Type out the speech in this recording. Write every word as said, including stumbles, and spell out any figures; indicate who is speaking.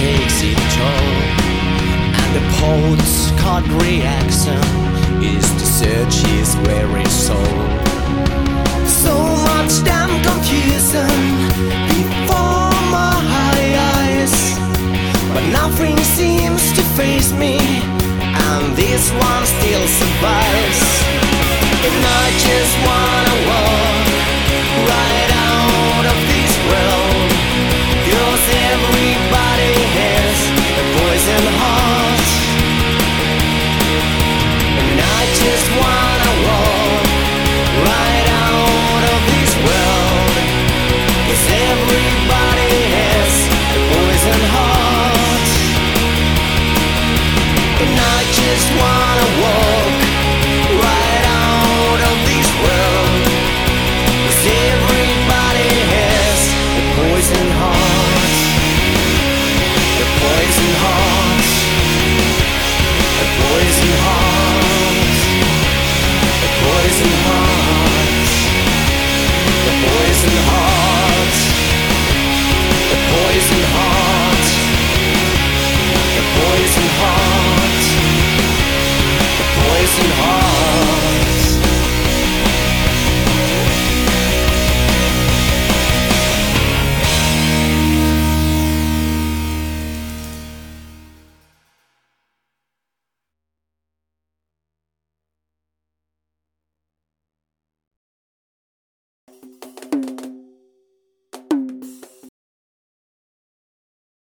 Speaker 1: takes its toll, and the postcard reaction is to search his weary soul. So much damn confusion before my eyes, but nothing seems to face me, and this one still survives. And I just wanna walk right out of this world, 'cause everybody has a poison heart. And I just wanna walk right out of this world, 'cause everybody has a poison heart. And I just wanna walk right out of this world, 'cause everybody has a poison heart. A poison heart. A poison heart. A poison heart. A poison heart. A poison heart. A poison heart. A poison heart.